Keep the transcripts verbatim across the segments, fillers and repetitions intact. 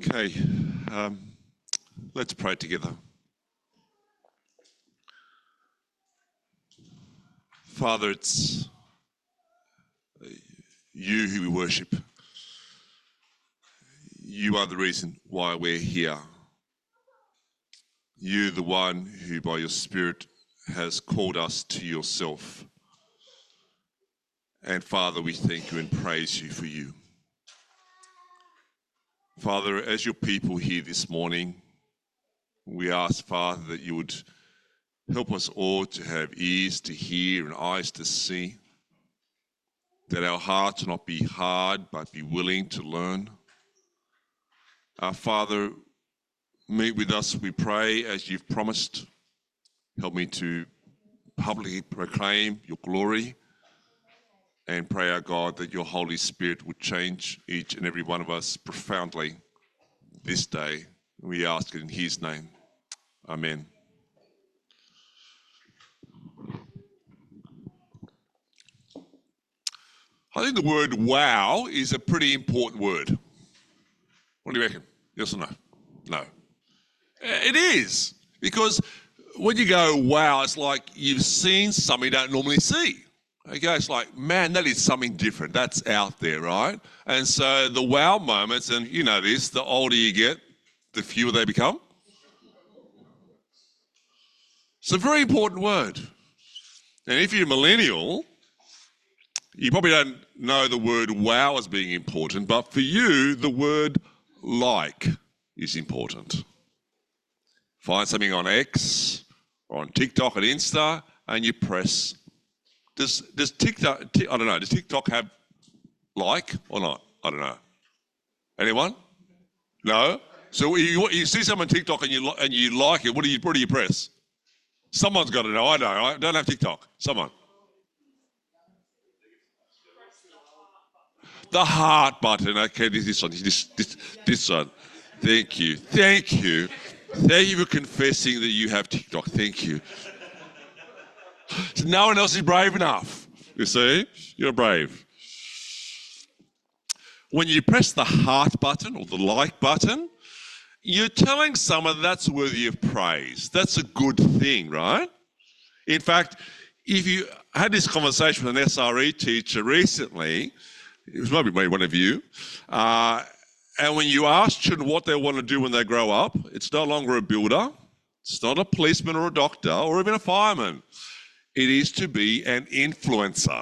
Okay, um, let's pray together. Father, it's you who we worship. You are the reason why we're here. You, the one who by your Spirit has called us to yourself. And Father, we thank you and praise you for you. Father, as your people here this morning, we ask, Father, that you would help us all to have ears to hear and eyes to see, that our hearts will not be hard but be willing to learn. Our Father, meet with us, we pray, as you've promised. Help me to publicly proclaim your glory and pray, our God, that your Holy Spirit would change each and every one of us profoundly this day. We ask it in his name. Amen. I think the word wow is a pretty important word. What do you reckon? Yes or no? No. It is. Because when you go wow, it's like you've seen something you don't normally see. Okay, it's like, man, that is something different. That's out there, right? And so the wow moments, and you know this, the older you get, the fewer they become. It's a very important word. And if you're a millennial, you probably don't know the word wow as being important, but for you, the word like is important. Find something on X or on TikTok and Insta, and you press. Does does TikTok? I don't know. Does TikTok have like or not? I don't know. Anyone? No. So you, you see someone on TikTok and you and you like it. What do you what do you press? Someone's got to know. I know. I don't have TikTok. Someone. The heart button. Okay, this one. This this this one. Thank you. Thank you. Thank you for confessing that you have TikTok. Thank you. So no one else is brave enough. You see? You're brave. When you press the heart button or the like button, you're telling someone that's worthy of praise. That's a good thing, right? In fact, if you had this conversation with an S R E teacher recently, it was maybe one of you, uh, and when you ask children what they want to do when they grow up, it's no longer a builder, it's not a policeman or a doctor or even a fireman. It is to be an influencer.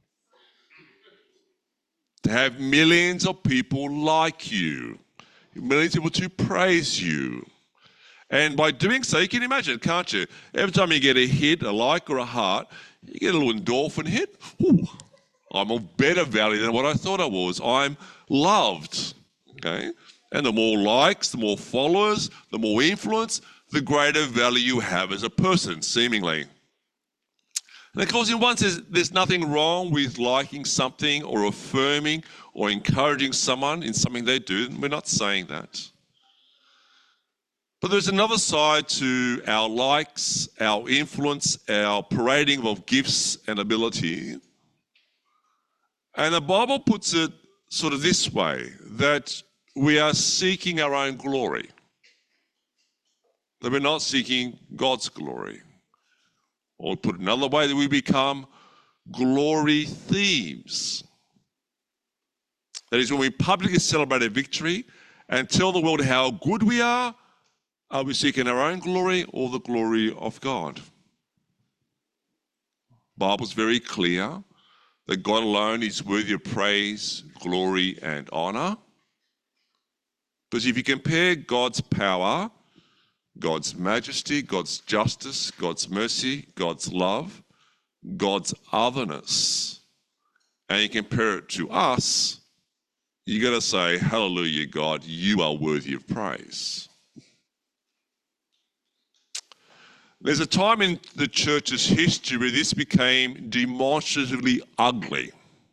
To have millions of people like you, millions of people to praise you. And by doing so, you can imagine, can't you? Every time you get a hit, a like or a heart, you get a little endorphin hit. Ooh, I'm of better value than what I thought I was. I'm loved. Okay? And the more likes, the more followers, the more influence, the greater value you have as a person, seemingly. And of course, in one sense, there's nothing wrong with liking something or affirming or encouraging someone in something they do. We're not saying that. But there's another side to our likes, our influence, our parading of gifts and ability. And the Bible puts it sort of this way, that we are seeking our own glory. That we're not seeking God's glory. Or put another way, that we become glory thieves. That is, when we publicly celebrate a victory and tell the world how good we are, are we seeking our own glory or the glory of God? The Bible's very clear that God alone is worthy of praise, glory, and honor. Because if you compare God's power, God's majesty, God's justice, God's mercy, God's love, God's otherness, and you compare it to us, you got to say, hallelujah, God, you are worthy of praise. There's a time in the church's history where this became demonstratively ugly.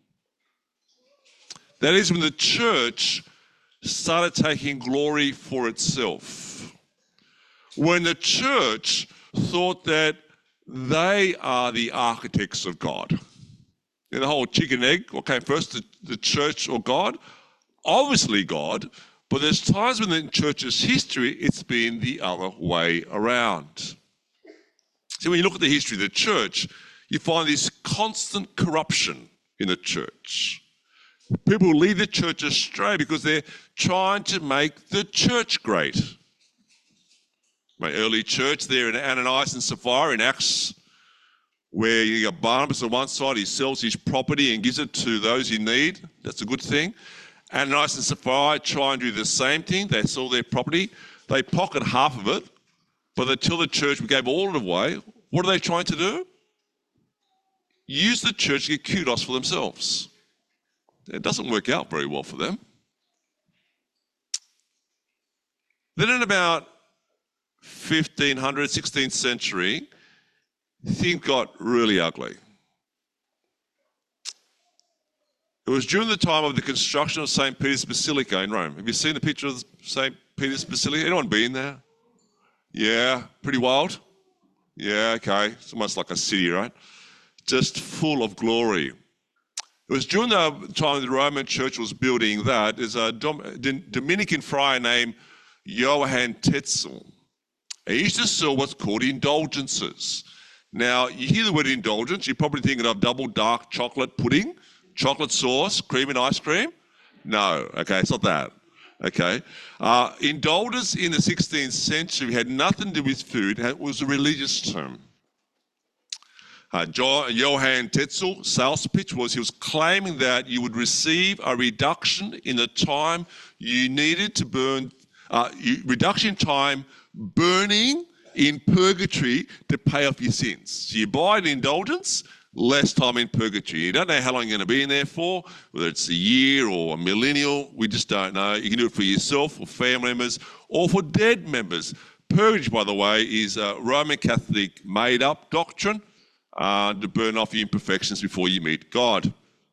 That is when the church started taking glory for itself. When the church thought that they are the architects of God. In the whole chicken egg, what came first, the, the church or God? Obviously God, But there's times when in church's history, it's been the other way around. See, when you look at the history of the church, you find this constant corruption in the church. People leave the church astray because they're trying to make the church great. My early church there in Ananias and Sapphira in Acts, where you got Barnabas on one side, he sells his property and gives it to those in need. That's a good thing. Ananias and Sapphira try and do the same thing. They sell their property. They pocket half of it, but they tell the church we gave all of it away. What are they trying to do? Use the church to get kudos for themselves. It doesn't work out very well for them. Then in about fifteen hundred, sixteenth century, things got really ugly. It was during the time of the construction of Saint Peter's Basilica in Rome. Have you seen the picture of Saint Peter's Basilica? Anyone been there? Yeah, pretty wild? Yeah, okay. It's almost like a city, right? Just full of glory. It was during the time the Roman Church was building that. There's a Dominican friar named Johann Tetzel. He used to sell what's called indulgences. Now, you hear the word indulgence, you're probably thinking of double dark chocolate pudding, chocolate sauce, cream and ice cream. No, okay, it's not that. Okay. Uh, indulgence in the sixteenth century had nothing to do with food, it was a religious term. Uh, Johann Tetzel, sales pitch was he was claiming that you would receive a reduction in the time you needed to burn, uh, you, reduction in time burning in purgatory to pay off your sins. So you buy an indulgence, less time in purgatory. You don't know how long you're going to be in there for, whether it's a year or a millennial, we just don't know. You can do it for yourself or family members or for dead members. Purgatory, by the way, is a Roman Catholic made-up doctrine uh, to burn off your imperfections before you meet God.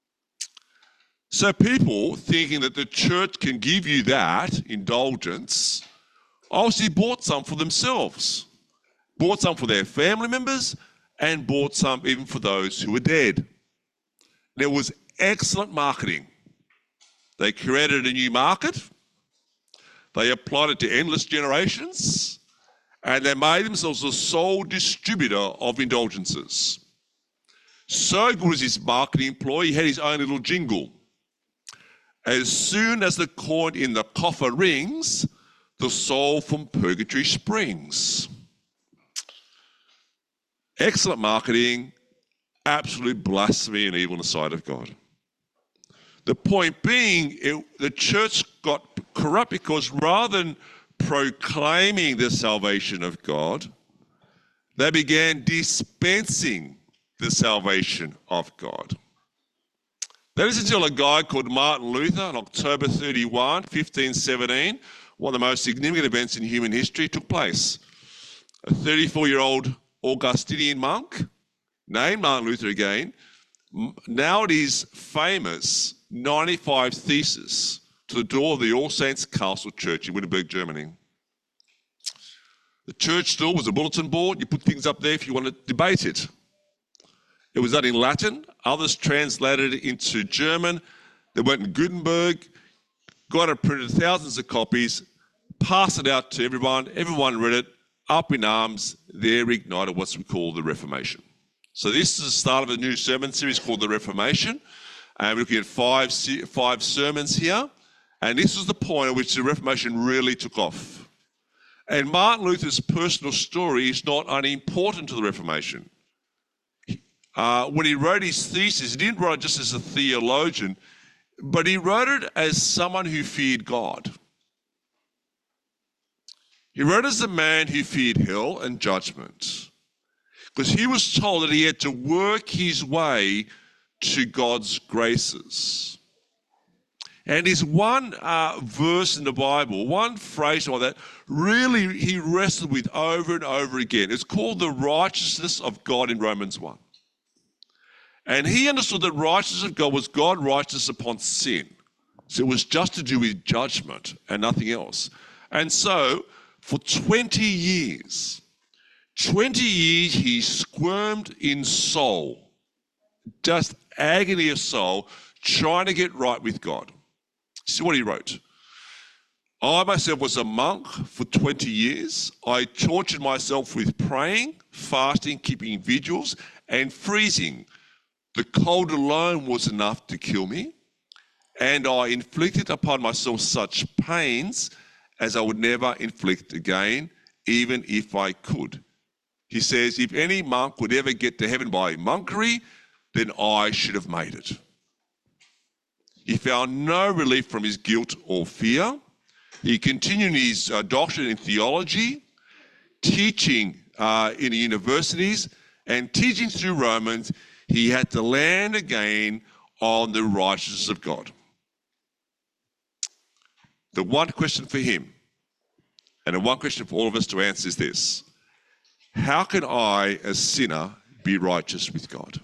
So people thinking that the church can give you that indulgence obviously bought some for themselves, bought some for their family members, and bought some even for those who were dead. There was excellent marketing. They created a new market, they applied it to endless generations, and they made themselves the sole distributor of indulgences. So good was his marketing ploy, he had his own little jingle. As soon as the coin in the coffer rings, the soul from purgatory springs. Excellent marketing, absolute blasphemy and evil in the sight of God. The point being, it, the church got corrupt because rather than proclaiming the salvation of God, they began dispensing the salvation of God. That is until a guy called Martin Luther on October thirty-first, fifteen seventeen, one of the most significant events in human history took place. A thirty-four-year-old Augustinian monk, named Martin Luther again, now it is famous ninety-five Theses to the door of the All Saints Castle Church in Wittenberg, Germany. The church door was a bulletin board. You put things up there if you want to debate it. It was done in Latin. Others translated it into German. They went in Gutenberg, got it printed thousands of copies, passed it out to everyone. Everyone read it, up in arms. There ignited what's we call the Reformation. So this is the start of a new sermon series called the Reformation. And we're looking at five, five sermons here. And this is the point at which the Reformation really took off. And Martin Luther's personal story is not unimportant to the Reformation. Uh, when he wrote his thesis, he didn't write it just as a theologian, but he wrote it as someone who feared God. He wrote as a man who feared hell and judgment, because he was told that he had to work his way to God's graces. And there's one uh, verse in the Bible, one phrase like that, really he wrestled with over and over again. It's called the righteousness of God in Romans one. And he understood that righteousness of God was God righteous upon sin. So it was just to do with judgment and nothing else. And so for twenty years, twenty years he squirmed in soul, just agony of soul, trying to get right with God. See what he wrote. I myself was a monk for twenty years. I tortured myself with praying, fasting, keeping vigils, and freezing. The cold alone was enough to kill me, and I inflicted upon myself such pains as I would never inflict again, even if I could. He says, if any monk would ever get to heaven by monkery, then I should have made it. He found no relief from his guilt or fear. He continued his uh, doctorate in theology, teaching uh, in universities, and teaching through Romans. He had to land again on the righteousness of God. The one question for him, and the one question for all of us to answer is this: how can I, a sinner, be righteous with God?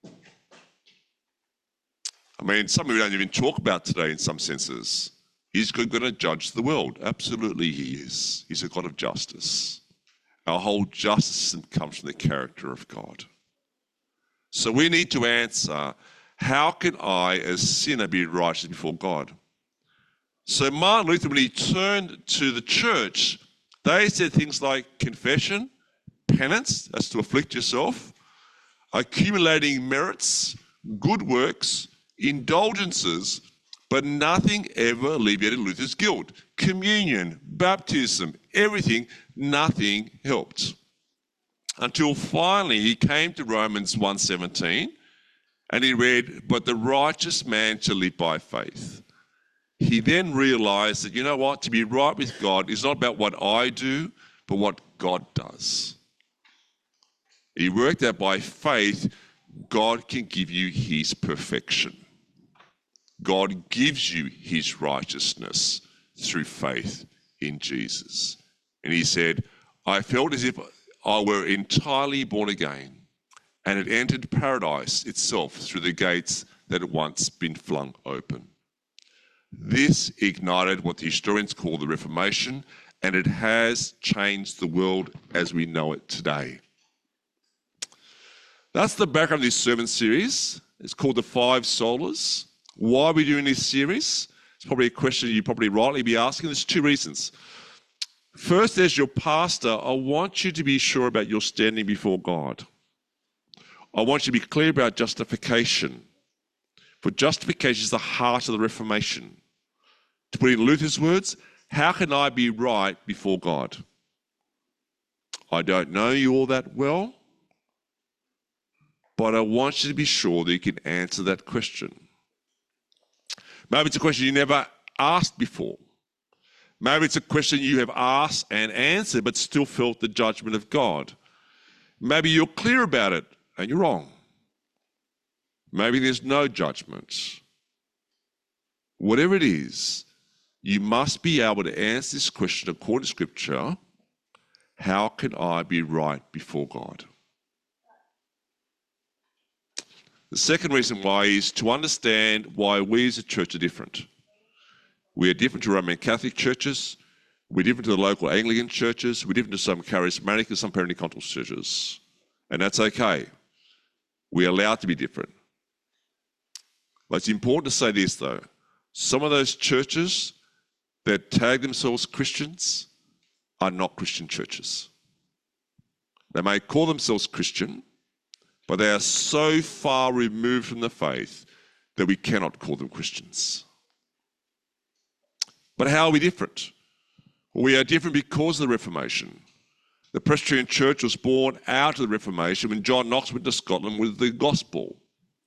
I mean, something we don't even talk about today in some senses. Is God going to judge the world? Absolutely he is. He's a God of justice. Our whole justice system comes from the character of God. So we need to answer, how can I, as a sinner, be righteous before God? So Martin Luther, when he turned to the church, they said things like confession, penance, that's to afflict yourself, accumulating merits, good works, indulgences, but nothing ever alleviated Luther's guilt. Communion, baptism, everything, nothing helped. Until finally he came to Romans one seventeen and he read, but the righteous man shall live by faith. He then realized that, you know what, to be right with God is not about what I do, but what God does. He worked out by faith, God can give you his perfection. God gives you his righteousness through faith in Jesus. And he said, I felt as if I were entirely born again and had entered paradise itself through the gates that had once been flung open. This ignited what the historians call the Reformation, and it has changed the world as we know it today. That's the background of this sermon series. It's called The Five Solas. Why are we doing this series? It's probably a question you probably rightly be asking. There's two reasons. First, as your pastor, I want you to be sure about your standing before God. I want you to be clear about justification. For justification is the heart of the Reformation. To put in Luther's words, how can I be right before God? I don't know you all that well, but I want you to be sure that you can answer that question. Maybe it's a question you never asked before. Maybe it's a question you have asked and answered but still felt the judgment of God. Maybe you're clear about it and you're wrong. Maybe there's no judgment. Whatever it is, you must be able to answer this question according to Scripture: how can I be right before God? The second reason why is to understand why we as a church are different. We are different to Roman Catholic churches. We're different to the local Anglican churches. We're different to some charismatic and some Pentecostal churches. And that's okay. We're allowed to be different. But it's important to say this, though. Some of those churches that tag themselves Christians are not Christian churches. They may call themselves Christian, but they are so far removed from the faith that we cannot call them Christians. But how are we different? Well, we are different because of the Reformation. The Presbyterian Church was born out of the Reformation when John Knox went to Scotland with the gospel.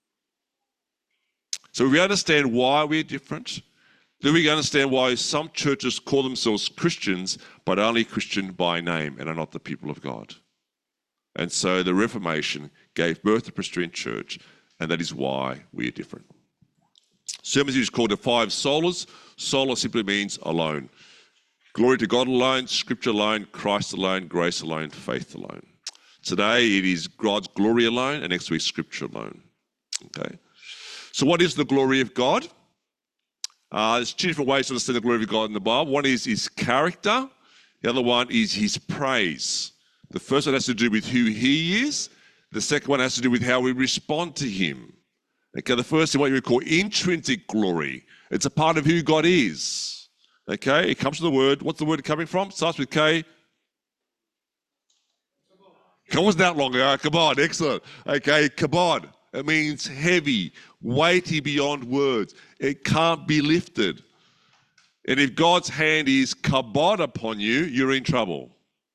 So if we understand why we're different, then we understand why some churches call themselves Christians, but only Christian by name and are not the people of God. And so the Reformation gave birth to the Presbyterian Church, and that is why we are different. Sermon series is called The Five Solas. Sola simply means alone. Glory to God alone, Scripture alone, Christ alone, grace alone, faith alone. Today it is God's glory alone, and next week Scripture alone. Okay. So what is the glory of God? Uh, there's two different ways to understand the glory of God in the Bible. One is his character. The other one is his praise. The first one has to do with who he is. The second one has to do with how we respond to him. Okay, the first is what you would call intrinsic glory. It's a part of who God is. Okay, it comes from the word. What's the word coming from? It starts with K. It wasn't that long ago. Kabod, excellent. Okay, kabod. It means heavy, weighty beyond words. It can't be lifted. And if God's hand is kabod upon you, you're in trouble.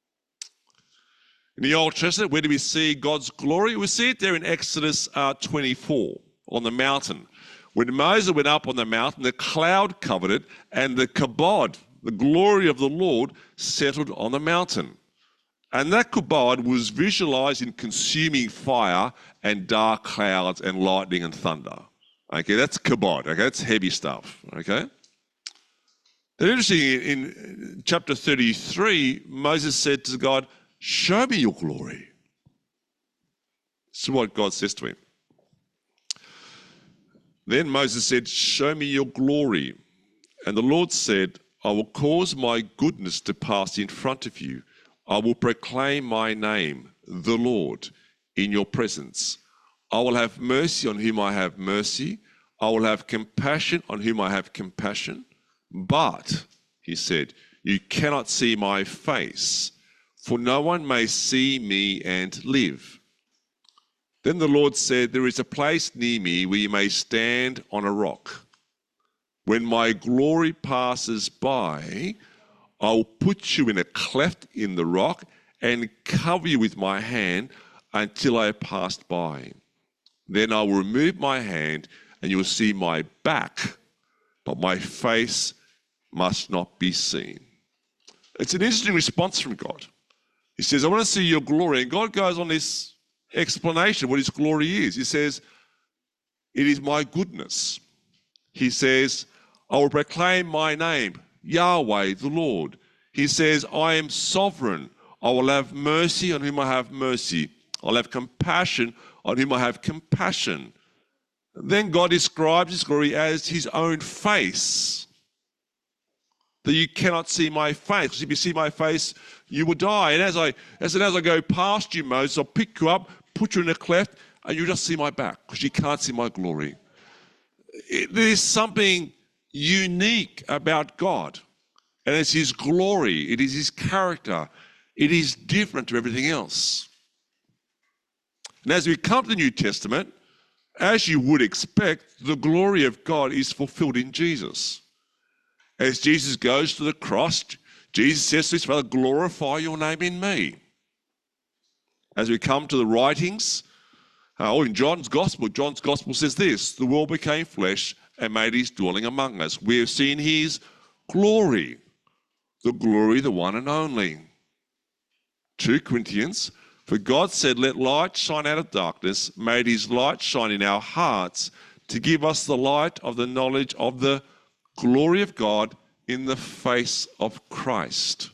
In the Old Testament, where do we see God's glory? We see it there in Exodus uh, twenty-four on the mountain. When Moses went up on the mountain, the cloud covered it, and the kabod, the glory of the Lord, settled on the mountain. And that kabod was visualized in consuming fire and dark clouds and lightning and thunder. Okay, that's kabod. Okay, that's heavy stuff. Okay. Then interesting, in chapter thirty-three, Moses said to God, "Show me your glory." This is what God says to him. Then Moses said, "Show me your glory." And the Lord said, "I will cause my goodness to pass in front of you. I will proclaim my name, the Lord, in your presence. I will have mercy on whom I have mercy. I will have compassion on whom I have compassion. But," he said, "you cannot see my face, for no one may see me and live." Then the Lord said, "There is a place near me where you may stand on a rock. When my glory passes by, I will put you in a cleft in the rock and cover you with my hand until I have passed by. Then I will remove my hand and you will see my back, but my face must not be seen." It's an interesting response from God. He says, "I want to see your glory." And God goes on this explanation of what his glory is. He says, "It is my goodness." He says, "I will proclaim my name, Yahweh, the Lord." He says, "I am sovereign. I will have mercy on whom I have mercy. I'll have compassion on whom I have compassion." Then God describes his glory as his own face. That you cannot see my face, because if you see my face, you will die. And as I, as, as I go past you, Moses, I'll pick you up, put you in a cleft, and you'll just see my back, because you can't see my glory. It, there's something unique about God. And it's his glory. It is his character. It is different to everything else. And as we come to the New Testament, as you would expect, the glory of God is fulfilled in Jesus. As Jesus goes to the cross, Jesus says to his Father, "Glorify your name in me." As we come to the writings, uh, or in John's Gospel, John's Gospel says this, "The Word became flesh and made his dwelling among us. We have seen his glory, the glory of the one and only." Second Corinthians, "For God said, let light shine out of darkness, made his light shine in our hearts to give us the light of the knowledge of the glory of God in the face of Christ."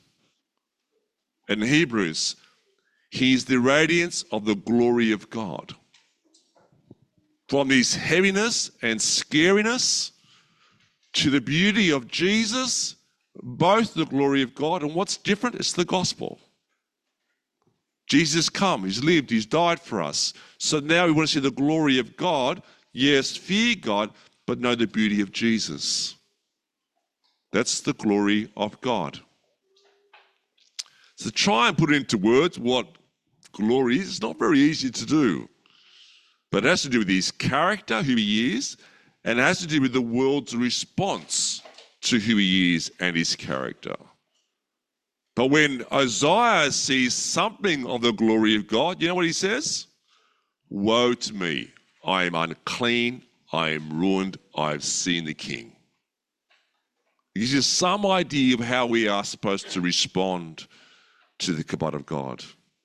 In Hebrews, he is the radiance of the glory of God. From this heaviness and scariness to the beauty of Jesus, both the glory of God, and what's different? It's the gospel. Jesus come, he's lived, he's died for us. So now we want to see the glory of God. Yes, fear God, but know the beauty of Jesus. That's the glory of God. So try and put into words what glory is. It's not very easy to do. But it has to do with his character, who he is, and it has to do with the world's response to who he is and his character. But when Isaiah sees something of the glory of God, you know what he says? "Woe to me, I am unclean, I am ruined, I have seen the King." It gives you some idea of how we are supposed to respond to the kabod of God.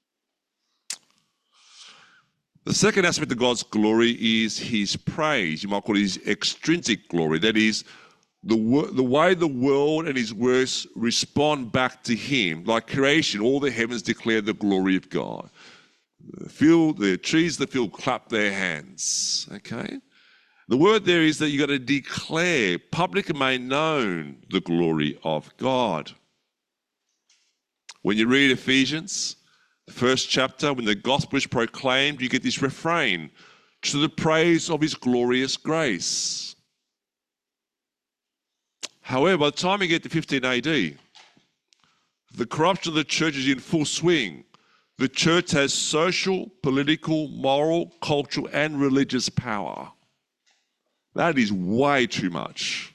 The second aspect of God's glory is his praise. You might call it his extrinsic glory. That is, the, the way the world and his works respond back to him. Like creation, all the heavens declare the glory of God. The field, the trees of the field clap their hands. Okay? The word there is that you've got to declare, public and made known, the glory of God. When you read Ephesians, the first chapter, when the gospel is proclaimed, you get this refrain, "To the praise of his glorious grace." However, by the time you get to fifteen A D, the corruption of the church is in full swing. The church has social, political, moral, cultural, and religious power. That is way too much.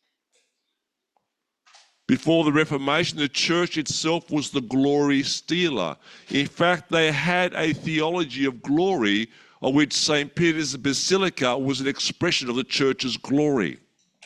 Before the Reformation, the church itself was the glory stealer. In fact, they had a theology of glory, of which Saint Peter's Basilica was an expression of the church's glory.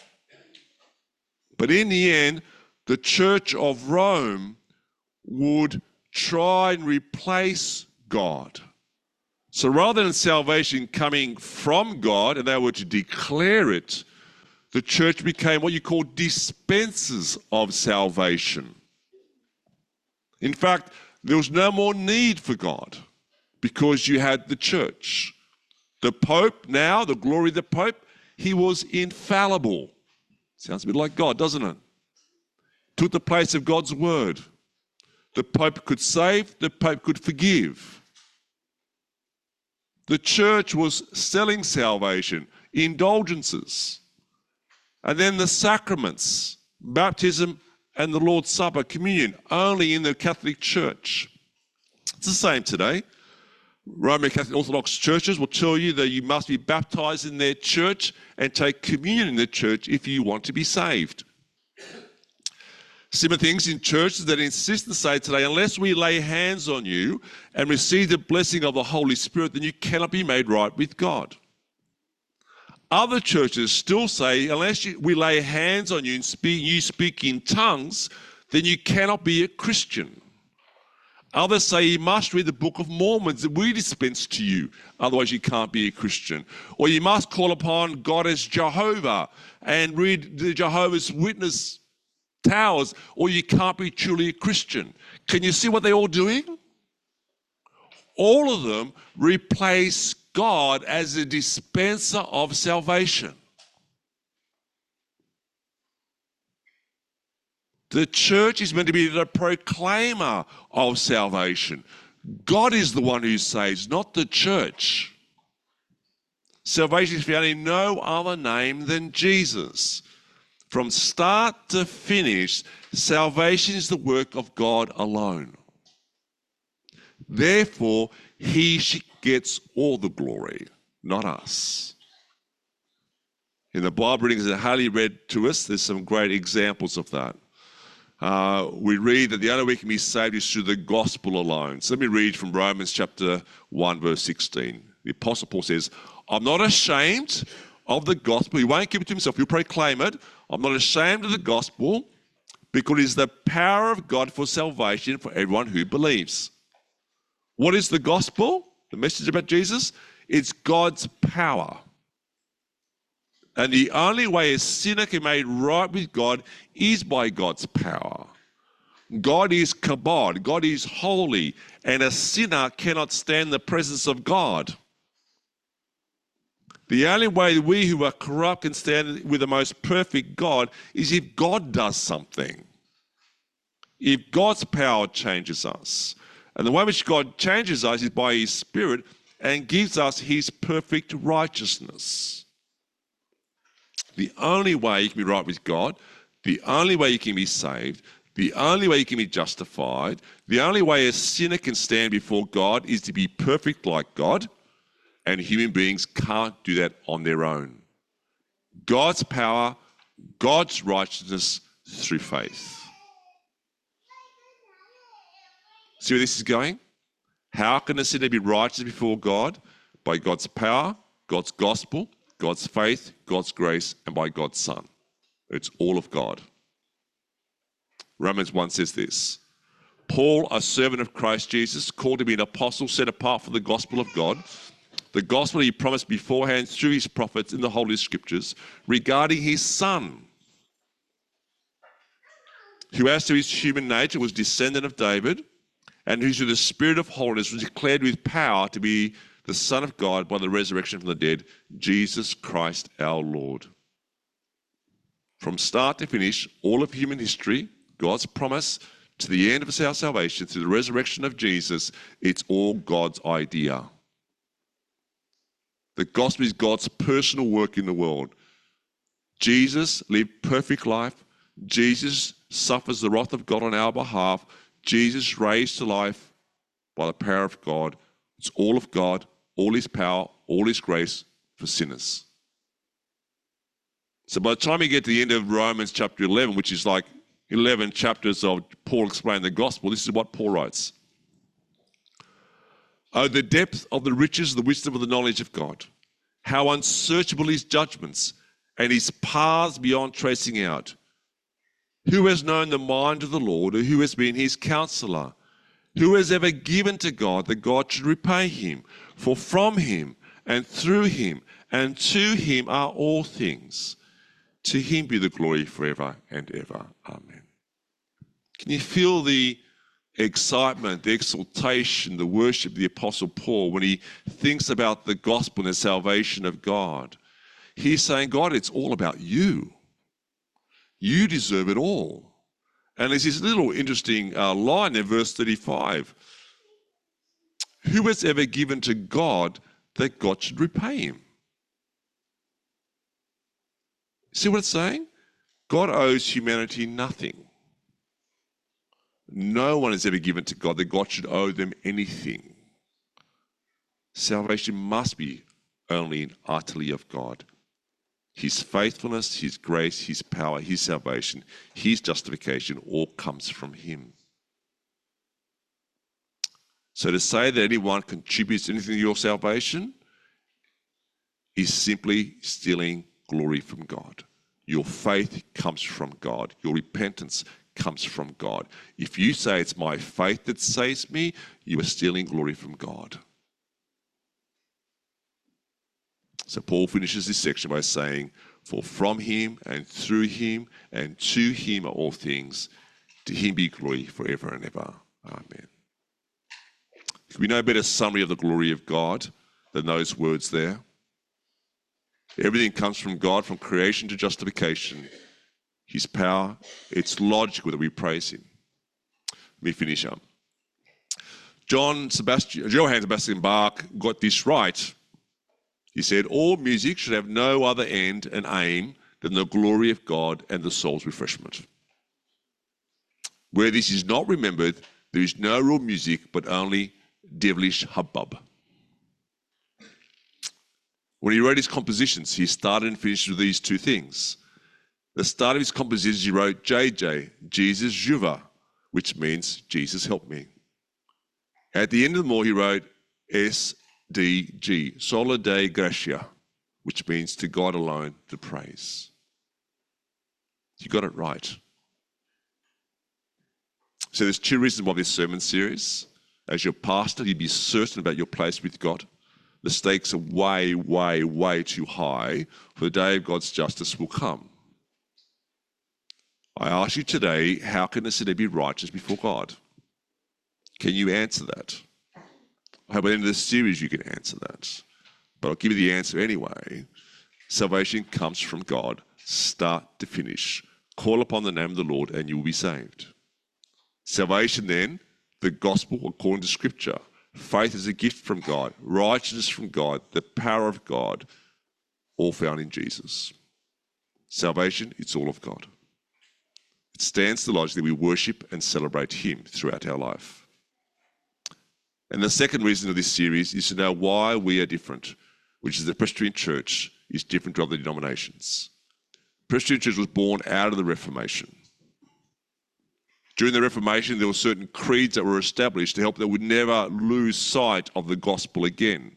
But in the end, the Church of Rome would try and replace God. So rather than salvation coming from God, and they were to declare it, the church became what you call dispensers of salvation. In fact, there was no more need for God because you had the church. The Pope now, the glory of the Pope, he was infallible. Sounds a bit like God, doesn't it? Took the place of God's word. The Pope could save, the Pope could forgive. The church was selling salvation, indulgences, and then the sacraments, baptism and the Lord's Supper, communion, only in the Catholic Church. It's the same today. Roman Catholic Orthodox churches will tell you that you must be baptized in their church and take communion in the church if you want to be saved. Similar things in churches that insist and say today, unless we lay hands on you and receive the blessing of the Holy Spirit, then you cannot be made right with God. Other churches still say, unless you, we lay hands on you and speak, you speak in tongues, then you cannot be a Christian. Others say you must read the Book of Mormon that we dispense to you, otherwise you can't be a Christian. Or you must call upon God as Jehovah and read the Jehovah's Witness towers, or you can't be truly a Christian. Can you see what they're all doing? All of them replace God as a dispenser of salvation. The church is meant to be the proclaimer of salvation. God is the one who saves, not the church. Salvation is found in no other name than Jesus. From start to finish, salvation is the work of God alone. Therefore, he gets all the glory, not us. In the Bible readings that Haley read to us, there's some great examples of that. Uh, we read that the only way we can be saved is through the gospel alone. So let me read from Romans chapter one, verse sixteen. The Apostle Paul says, I'm not ashamed of the gospel. He won't keep it to himself. He'll proclaim it. I'm not ashamed of the gospel because it is the power of God for salvation for everyone who believes. What is the gospel? The message about Jesus? It's God's power. And the only way a sinner can be made right with God is by God's power. God is kabod. God is holy. And a sinner cannot stand the presence of God. The only way we who are corrupt can stand with the most perfect God is if God does something. If God's power changes us. And the way in which God changes us is by his Spirit and gives us his perfect righteousness. The only way you can be right with God, the only way you can be saved, the only way you can be justified, the only way a sinner can stand before God is to be perfect like God, and human beings can't do that on their own. God's power, God's righteousness through faith. See where this is going? How can a sinner be righteous before God? By God's power, God's gospel, God's faith, God's grace, and by God's Son. It's all of God. Romans one says this, Paul, a servant of Christ Jesus, called to be an apostle set apart for the gospel of God, the gospel he promised beforehand through his prophets in the Holy Scriptures regarding his Son, who as to his human nature was descendant of David, and who through the Spirit of holiness was declared with power to be the Son of God by the resurrection from the dead, Jesus Christ our Lord. From start to finish, all of human history, God's promise to the end of our salvation through the resurrection of Jesus, it's all God's idea. The gospel is God's personal work in the world. Jesus lived perfect life, Jesus suffers the wrath of God on our behalf. Jesus raised to life by the power of God. It's all of God, all his power, all his grace for sinners. So by the time you get to the end of Romans chapter eleven, which is like eleven chapters of Paul explaining the gospel, this is what Paul writes. Oh, the depth of the riches, the wisdom of the knowledge of God. How unsearchable his judgments and his paths beyond tracing out. Who has known the mind of the Lord, or who has been his counselor? Who has ever given to God that God should repay him? For from him and through him and to him are all things. To him be the glory forever and ever. Amen. Can you feel the excitement, the exaltation, the worship of the Apostle Paul when he thinks about the gospel and the salvation of God? He's saying, God, it's all about you. You deserve it all. And there's this little interesting uh, line in verse thirty-five. Who has ever given to God that God should repay him? See what it's saying? God owes humanity nothing. No one has ever given to God that God should owe them anything. Salvation must be only and utterly of God. His faithfulness, his grace, his power, his salvation, his justification all comes from him. So to say that anyone contributes anything to your salvation is simply stealing glory from God. Your faith comes from God. Your repentance comes from God. If you say it's my faith that saves me, you are stealing glory from God. So Paul finishes this section by saying, for from him and through him and to him are all things. To him be glory forever and ever. Amen. Could we know a better summary of the glory of God than those words there? Everything comes from God, from creation to justification. His power, it's logical that we praise him. Let me finish up. John Sebastian, Johann Sebastian Bach got this right. He said, all music should have no other end and aim than the glory of God and the soul's refreshment. Where this is not remembered, there is no real music, but only devilish hubbub. When he wrote his compositions, he started and finished with these two things. The start of his compositions, he wrote J J, Jesus Juva, which means Jesus help me. At the end of them all, he wrote S D G, Sola Dei Gratia, which means to God alone the praise. You got it right. So there's two reasons why this sermon series. As your pastor, you'd be certain about your place with God. The stakes are way, way, way too high for the day of God's justice will come. I ask you today, how can a sinner be righteous before God? Can you answer that? I hope at the end of this series you can answer that. But I'll give you the answer anyway. Salvation comes from God, start to finish. Call upon the name of the Lord and you will be saved. Salvation then, the gospel according to Scripture. Faith is a gift from God, righteousness from God, the power of God, all found in Jesus. Salvation, it's all of God. It stands to logic that we worship and celebrate him throughout our life. And the second reason of this series is to know why we are different, which is the Presbyterian Church is different to other denominations. The Presbyterian Church was born out of the Reformation. During the Reformation, there were certain creeds that were established to help that we would never lose sight of the gospel again.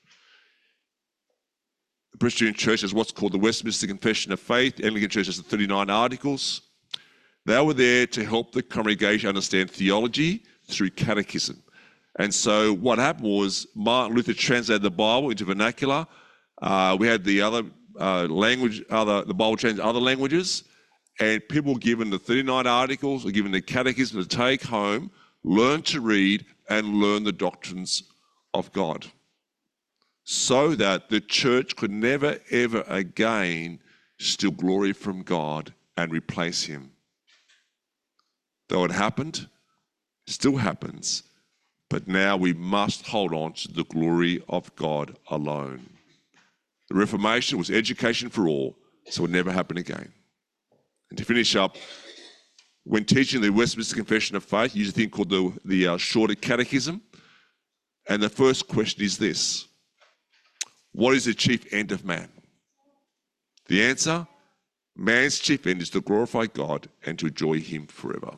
The Presbyterian Church has what's called the Westminster Confession of Faith. The Anglican Church has the thirty-nine Articles. They were there to help the congregation understand theology through catechism. And so what happened was Martin Luther translated the Bible into vernacular. Uh, we had the other uh, language, other the Bible translated other languages. And people were given the thirty-nine Articles, were given the catechism to take home, learn to read, and learn the doctrines of God. So that the church could never, ever again steal glory from God and replace him. Though it happened, still happens, but now we must hold on to the glory of God alone. The Reformation was education for all, so it would never happen again. And to finish up, when teaching the Westminster Confession of Faith, you use a thing called the, the uh, Shorter Catechism. And the first question is this: what is the chief end of man? The answer: man's chief end is to glorify God and to enjoy him forever.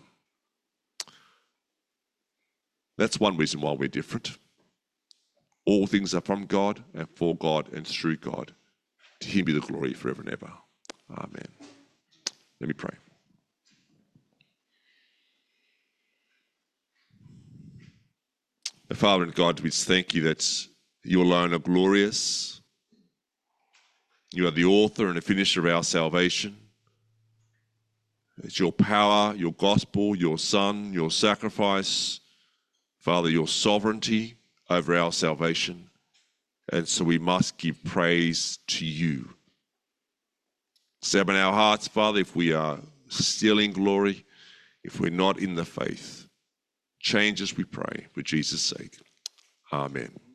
That's one reason why we're different. All things are from God and for God and through God. To him be the glory forever and ever. Amen. Let me pray. Father and God, we thank you that you alone are glorious. You are the author and the finisher of our salvation. It's your power, your gospel, your Son, your sacrifice, Father, your sovereignty over our salvation. And so we must give praise to you. Examine our hearts, Father, if we are still in glory, if we're not in the faith. Change us, we pray, for Jesus' sake. Amen.